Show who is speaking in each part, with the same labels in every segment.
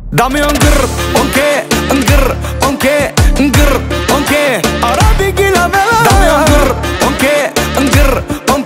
Speaker 1: Dame un grr, un grr, un grr, Arabi gila mela. Dame un grr, un grr,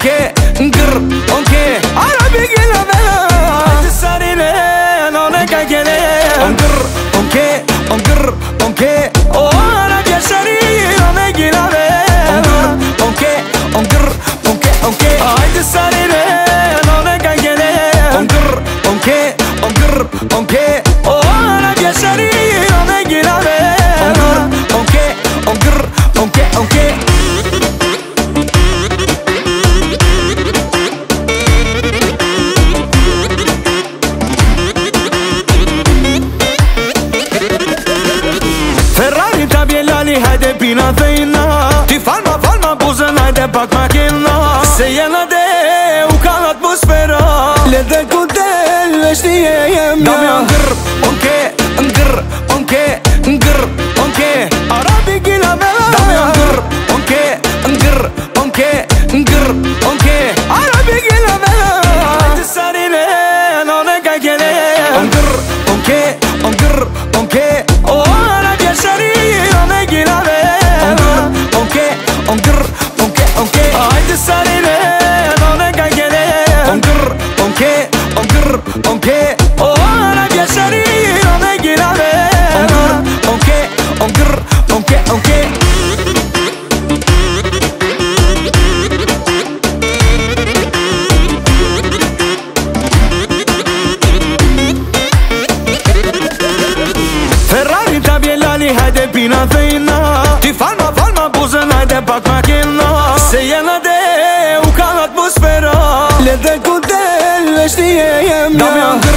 Speaker 1: Arabi gila mela. Haydi sarine, none kagene. Un grr, oh Arabi shari, none gila mela. Un grr, haydi sarine, none kagene. Un grr, oh Arabi shari, none gila mela. Un grr, Ferrari tabelali hajde pina fejna. Ti falma buzën hajde pak makina. Se jena de u ka atmosfera. Le dhe ku del e shtije jem. Dame un grr, Arabi gila mela. Dame un grr, Arabi gila mela. Haydi sarine, none kagene. Un grr, oh Arabi shari, none gila mela. Un grr, haydi sarine, none kagene. Un grr, oh Arabi shari, none gila mela. Un grr, Ferrari tabelali hajde pina fejna. Ti falma buzën hajde pak makina. Se jena de u ka atmosfera. Le dhe ku del e shtije jem.